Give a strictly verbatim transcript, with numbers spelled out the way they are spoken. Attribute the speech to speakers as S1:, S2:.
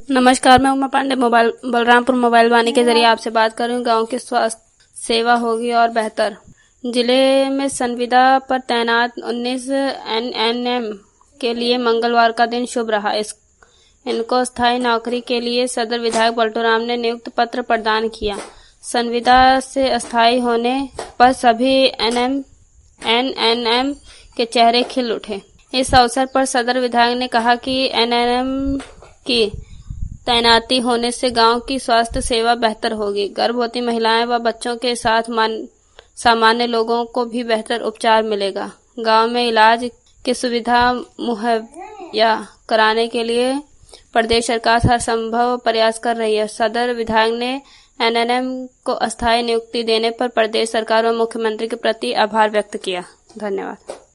S1: नमस्कार, मैं Uma Pandey mobile Balrampur mobile Vani के जरिए आपसे बात कर रही हूँ। गाँव की स्वास्थ्य सेवा होगी और बेहतर। जिले में संविदा पर तैनात उन्नीस एन एन एम के लिए मंगलवार का दिन शुभ रहा। इस इनको स्थायी नौकरी के लिए सदर विधायक बल्टू राम ने नियुक्ति पत्र प्रदान किया। संविदा से अस्थायी होने पर सभी एन एन एम के चेहरे खिल उठे। इस अवसर पर सदर विधायक ने कहा कि एन एन एम की तैनाती होने से गांव की स्वास्थ्य सेवा बेहतर होगी। गर्भवती महिलाएं व बच्चों के साथ सामान्य लोगों को भी बेहतर उपचार मिलेगा। गांव में इलाज की सुविधा मुहैया कराने के लिए प्रदेश सरकार हर संभव प्रयास कर रही है। सदर विधायक ने एन एन एम को अस्थायी नियुक्ति देने पर प्रदेश सरकार व मुख्यमंत्री के प्रति आभार व्यक्त किया। धन्यवाद।